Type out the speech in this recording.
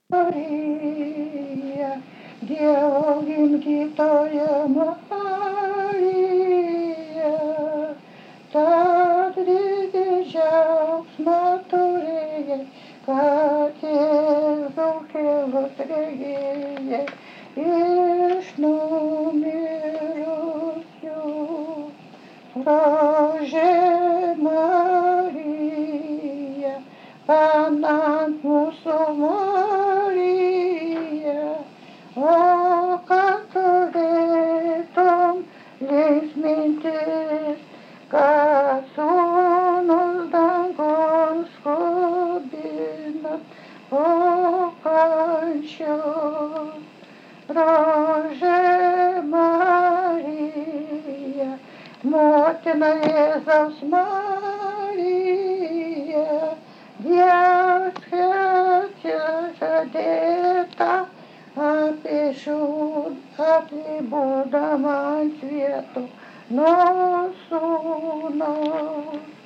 Marija, Dievo gimdytoja Marija, tad lydi džiaugsmą turėjai, kad Jėzaus kėlus regėjai iš numirusių. Rožė Marija, panant mūsų Marija, o kad turėtum linksmintis, kad sūnus dangun skubina po kančios. Rožė Marija, motina Jėzaus Marija, Dievas žadėta, apie būdama ant vietų nuo sūnaus.